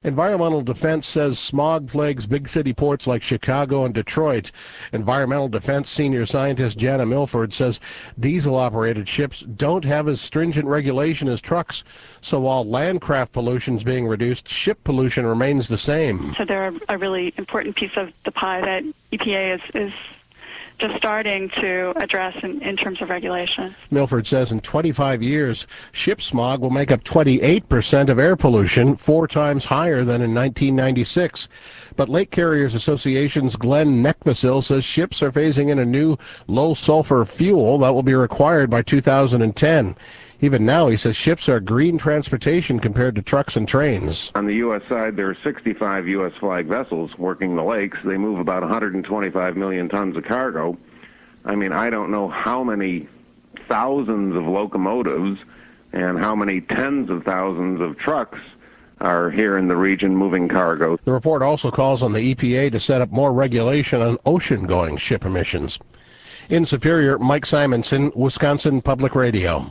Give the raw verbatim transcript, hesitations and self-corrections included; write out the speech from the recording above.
Environmental Defense says smog plagues big city ports like Chicago and Detroit. Environmental Defense senior scientist Jana Milford says diesel-operated ships don't have as stringent regulation as trucks, so while landcraft pollution is being reduced, ship pollution remains the same. So they're a really important piece of the pie that E P A is, is just starting to address in, in terms of regulation. Milford says in twenty-five years, ship smog will make up twenty-eight percent of air pollution, four times higher than in nineteen ninety-six. But Lake Carriers Association's Glenn Neckvasil says ships are phasing in a new low-sulfur fuel that will be required by two thousand ten. Even now, he says ships are green transportation compared to trucks and trains. On the U S side, there are sixty-five U S flag vessels working the lakes. They move about one hundred twenty-five million tons of cargo. I mean, I don't know how many thousands of locomotives and how many tens of thousands of trucks are here in the region moving cargo. The report also calls on the E P A to set up more regulation on ocean-going ship emissions. In Superior, Mike Simonson, Wisconsin Public Radio.